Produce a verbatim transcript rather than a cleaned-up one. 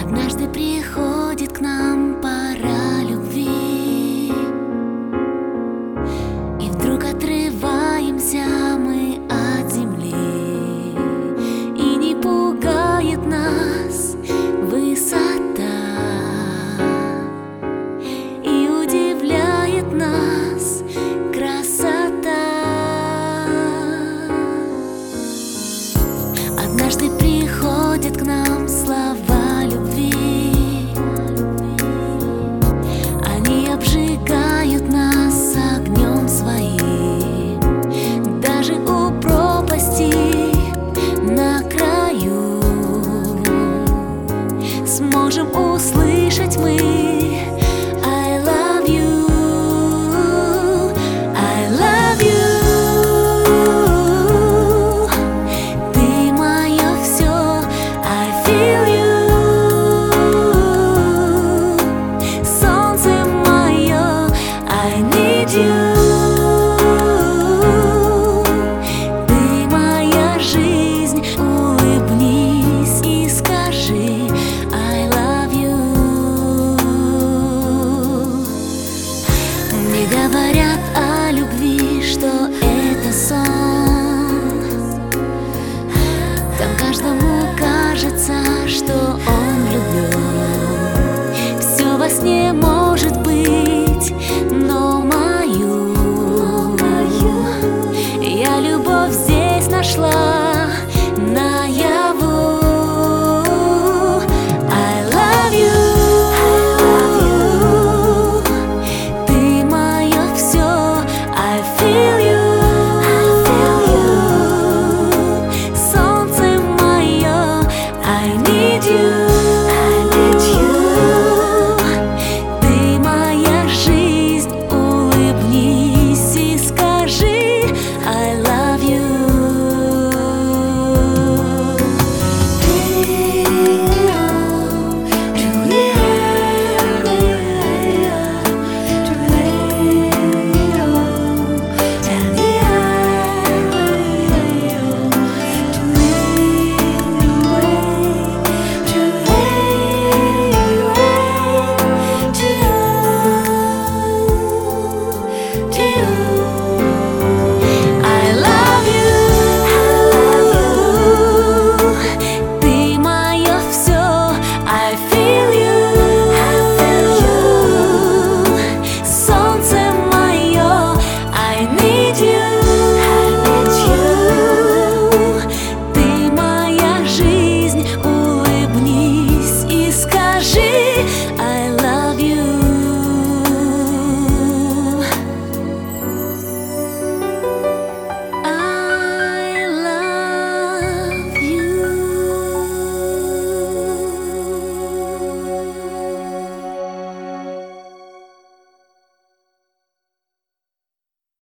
Однажды приходит к нам пора любви, и вдруг отрываемся мы от земли, и не пугает нас высота, и удивляет нас красота. Однажды приходит к нам слова любви, они обжигают нас огнем своим. Даже у пропасти на краю сможем услышать мы: I love you, I love you. Ты мое все, I feel you. Солнце мое, I need you. Ты моя жизнь, улыбнись и скажи I love you. Мне говорят о любви, что это сон. Там каждому кажется, что он влюблен. Все во сне может быть, но мою я любовь здесь нашла наяву. I love you. Ты мое все, I feel you. Солнце мое, I need you. Ты моя жизнь, улыбнись и скажи I love you. I love you. Ты мое все, I feel you. Солнце мое, I need you. Ты моя жизнь, улыбнись и скажи